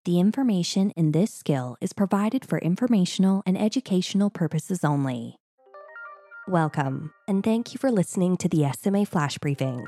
The information in this skill is provided for informational and educational purposes only. Welcome, and thank you for listening to the SMA Flash Briefings.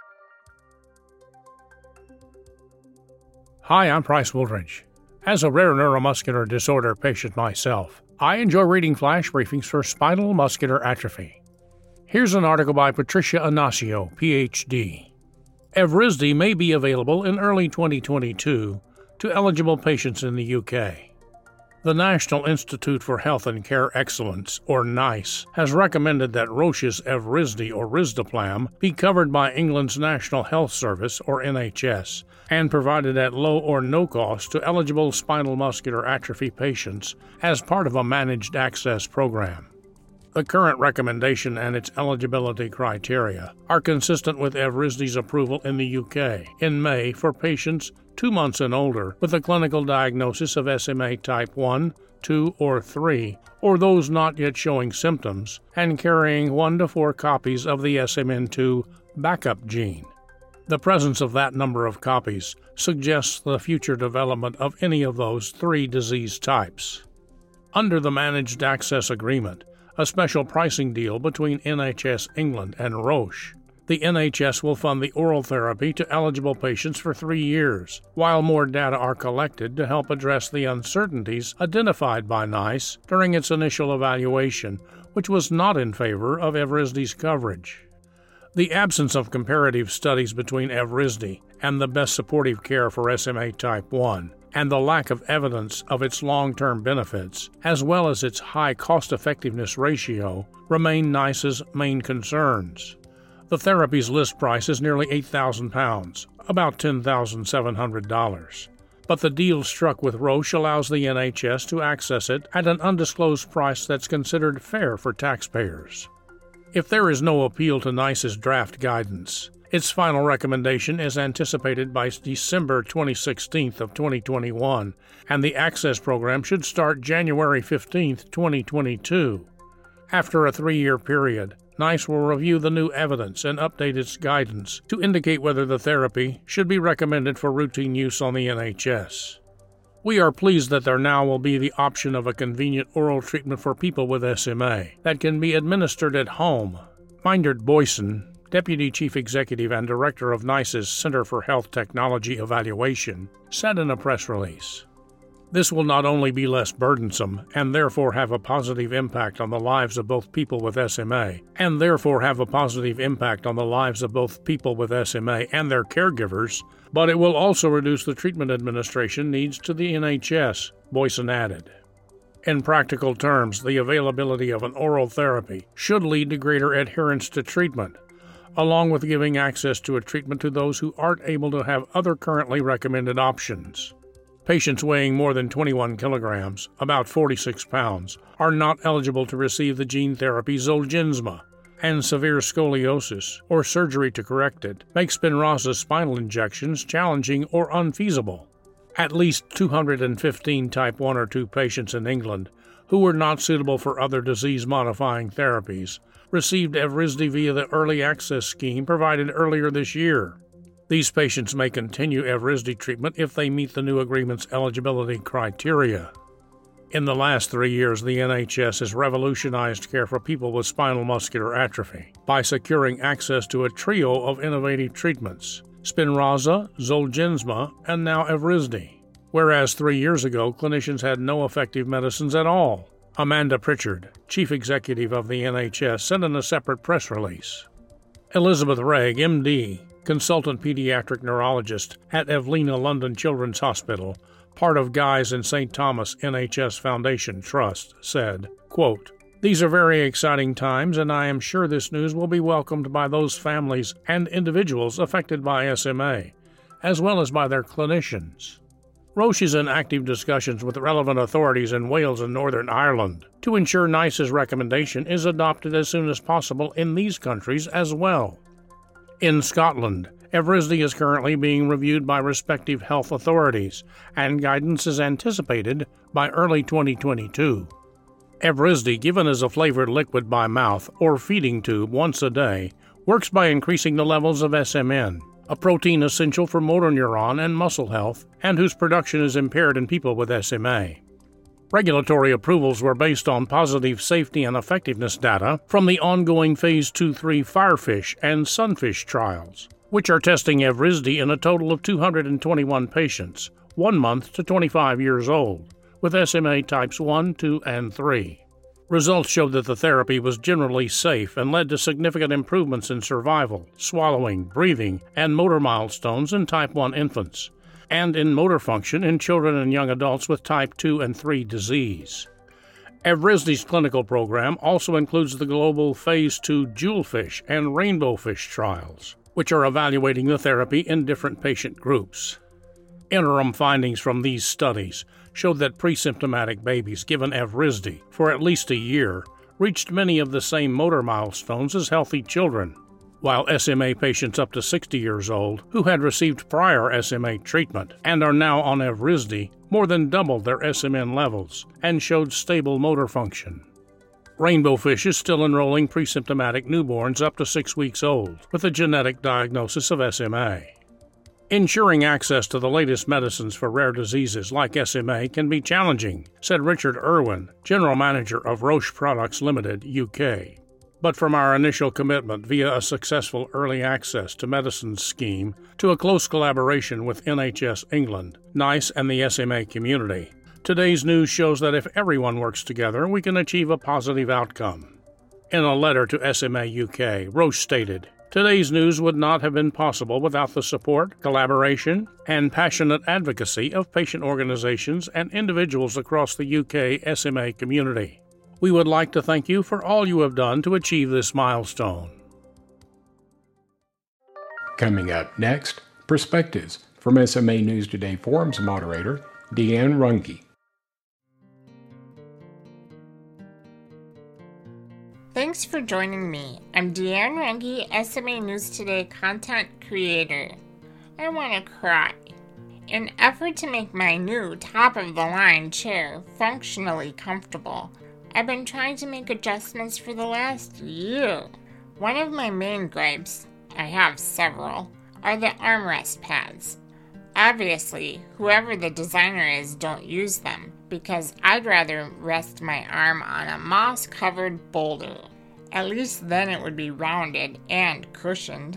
Hi, I'm Price Woolridge. As a rare neuromuscular disorder patient myself, I enjoy reading flash briefings for spinal muscular atrophy. Here's an article by Patricia Anasio, Ph.D. Evrysdi may be available in early 2022 to eligible patients in the UK. The National Institute for Health and Care Excellence, or NICE, has recommended that Roche's Evrysdi or Risdiplam be covered by England's National Health Service, or NHS, and provided at low or no cost to eligible spinal muscular atrophy patients as part of a managed access program. The current recommendation and its eligibility criteria are consistent with Evrysdi's approval in the UK in May for patients 2 months and older with a clinical diagnosis of SMA type 1, 2, or 3, or those not yet showing symptoms, and carrying 1 to 4 copies of the SMN2 backup gene. The presence of that number of copies suggests the future development of any of those 3 disease types. Under the Managed Access Agreement, a special pricing deal between NHS England and Roche, the NHS will fund the oral therapy to eligible patients for 3 years, while more data are collected to help address the uncertainties identified by NICE during its initial evaluation, which was not in favor of Evrysdi's coverage. The absence of comparative studies between Evrysdi and the best supportive care for SMA type 1, and the lack of evidence of its long-term benefits, as well as its high cost-effectiveness ratio, remain NICE's main concerns. The therapy's list price is nearly £8,000, about $10,700. But the deal struck with Roche allows the NHS to access it at an undisclosed price that's considered fair for taxpayers. If there is no appeal to NICE's draft guidance, its final recommendation is anticipated by December 26th of 2021, and the access program should start January 15th, 2022. After a 3-year period, NICE will review the new evidence and update its guidance to indicate whether the therapy should be recommended for routine use on the NHS. We are pleased that there now will be the option of a convenient oral treatment for people with SMA that can be administered at home. Myndert Boysen, Deputy Chief Executive and Director of NICE's Center for Health Technology Evaluation, said in a press release, "This will not only be less burdensome and therefore have a positive impact on the lives of both people with SMA, and therefore have a positive impact on the lives of both people with SMA and their caregivers, but it will also reduce the treatment administration needs to the NHS," Boysen added. In practical terms, the availability of an oral therapy should lead to greater adherence to treatment, along with giving access to a treatment to those who aren't able to have other currently recommended options. Patients weighing more than 21 kilograms, about 46 pounds, are not eligible to receive the gene therapy Zolgensma, and severe scoliosis, or surgery to correct it, makes Spinraza spinal injections challenging or unfeasible. At least 215 type 1 or 2 patients in England, who were not suitable for other disease-modifying therapies, received Evrysdi via the Early Access Scheme provided earlier this year. These patients may continue Evrysdi treatment if they meet the new agreement's eligibility criteria. In the last 3 years, the NHS has revolutionized care for people with spinal muscular atrophy by securing access to a trio of innovative treatments: Spinraza, Zolgensma, and now Evrysdi, whereas 3 years ago clinicians had no effective medicines at all. Amanda Pritchard, Chief Executive of the NHS, said in a separate press release. Elizabeth Ragg, MD, Consultant Pediatric Neurologist at Evelina London Children's Hospital, part of Guy's and St. Thomas NHS Foundation Trust, said, quote, "These are very exciting times, and I am sure this news will be welcomed by those families and individuals affected by SMA, as well as by their clinicians." Roche is in active discussions with relevant authorities in Wales and Northern Ireland to ensure NICE's recommendation is adopted as soon as possible in these countries as well. In Scotland, Evrysdi is currently being reviewed by respective health authorities, and guidance is anticipated by early 2022. Evrysdi, given as a flavored liquid by mouth or feeding tube once a day, works by increasing the levels of SMN, a protein essential for motor neuron and muscle health, and whose production is impaired in people with SMA. Regulatory approvals were based on positive safety and effectiveness data from the ongoing Phase 2-3 Firefish and Sunfish trials, which are testing Evrysdi in a total of 221 patients, 1 month to 25 years old, with SMA types 1, 2, and 3. Results showed that the therapy was generally safe and led to significant improvements in survival, swallowing, breathing, and motor milestones in type 1 infants, and in motor function in children and young adults with type 2 and 3 disease. Evrysdi's clinical program also includes the global Phase 2 Jewelfish and Rainbowfish trials, which are evaluating the therapy in different patient groups. Interim findings from these studies showed that pre-symptomatic babies given Evrysdi for at least a year reached many of the same motor milestones as healthy children, while SMA patients up to 60 years old who had received prior SMA treatment and are now on Evrysdi more than doubled their SMN levels and showed stable motor function. Rainbowfish is still enrolling pre-symptomatic newborns up to 6 weeks old with a genetic diagnosis of SMA. Ensuring access to the latest medicines for rare diseases like SMA can be challenging, said Richard Irwin, General Manager of Roche Products Limited, UK. But from our initial commitment via a successful early access to medicines scheme to a close collaboration with NHS England, NICE, and the SMA community, today's news shows that if everyone works together, we can achieve a positive outcome. In a letter to SMA UK, Roche stated, "Today's news would not have been possible without the support, collaboration, and passionate advocacy of patient organizations and individuals across the UK SMA community. We would like to thank you for all you have done to achieve this milestone." Coming up next, Perspectives from SMA News Today Forums moderator Deanne Runge. Thanks for joining me. I'm Deanne Runge, SMA News Today content creator. I want to cry. In an effort to make my new top-of-the-line chair functionally comfortable, I've been trying to make adjustments for the last year. One of my main gripes, I have several, are the armrest pads. Obviously, whoever the designer is, don't use them, because I'd rather rest my arm on a moss-covered boulder. At least then it would be rounded and cushioned.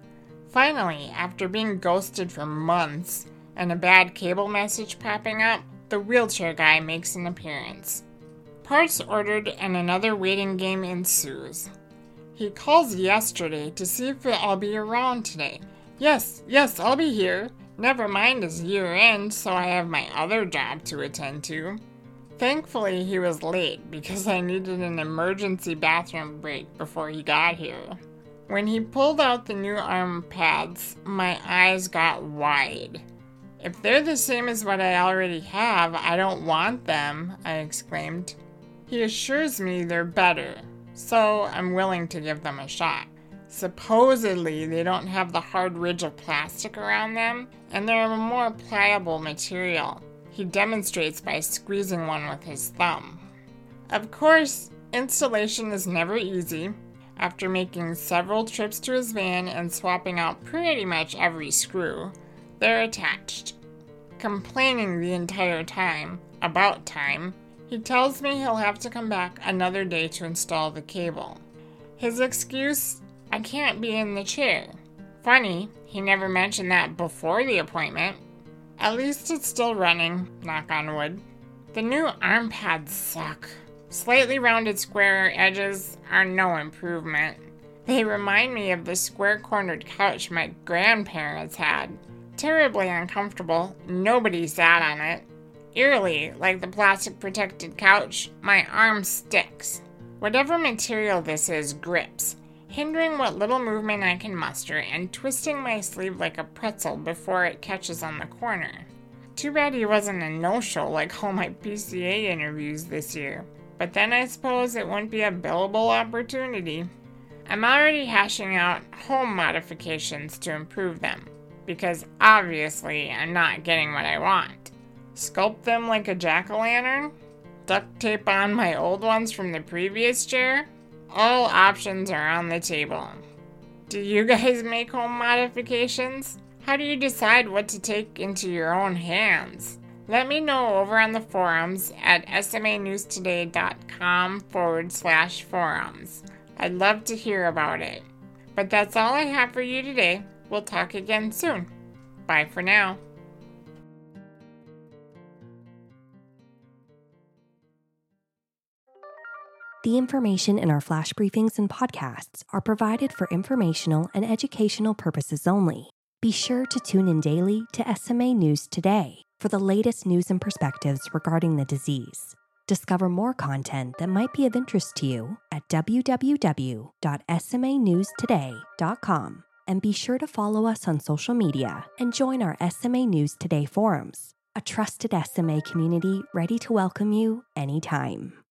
Finally, after being ghosted for months and a bad cable message popping up, the wheelchair guy makes an appearance. Parts ordered and another waiting game ensues. He calls yesterday to see if I'll be around today. Yes, I'll be here. Never mind his year end, so I have my other job to attend to. Thankfully, he was late because I needed an emergency bathroom break before he got here. When he pulled out the new arm pads, my eyes got wide. "If they're the same as what I already have, I don't want them," I exclaimed. He assures me they're better, so I'm willing to give them a shot. Supposedly, they don't have the hard ridge of plastic around them, and they're a more pliable material. He demonstrates by squeezing one with his thumb. Of course, installation is never easy. After making several trips to his van and swapping out pretty much every screw, they're attached. Complaining the entire time, about time, he tells me he'll have to come back another day to install the cable. His excuse, I can't be in the chair. Funny, he never mentioned that before the appointment. At least it's still running, knock on wood. The new arm pads suck. Slightly rounded square edges are no improvement. They remind me of the square-cornered couch my grandparents had. Terribly uncomfortable, nobody sat on it. Eerily, like the plastic-protected couch, my arm sticks. Whatever material this is grips, hindering what little movement I can muster and twisting my sleeve like a pretzel before it catches on the corner. Too bad he wasn't a no-show like all my PCA interviews this year, but then I suppose it wouldn't be a billable opportunity. I'm already hashing out home modifications to improve them, because obviously I'm not getting what I want. Sculpt them like a jack-o'-lantern? Duct tape on my old ones from the previous chair? All options are on the table. Do you guys make home modifications? How do you decide what to take into your own hands? Let me know over on the forums at smanewstoday.com/forums. I'd love to hear about it. But that's all I have for you today. We'll talk again soon. Bye for now. The information in our flash briefings and podcasts are provided for informational and educational purposes only. Be sure to tune in daily to SMA News Today for the latest news and perspectives regarding the disease. Discover more content that might be of interest to you at www.smanewstoday.com, and be sure to follow us on social media and join our SMA News Today forums, a trusted SMA community ready to welcome you anytime.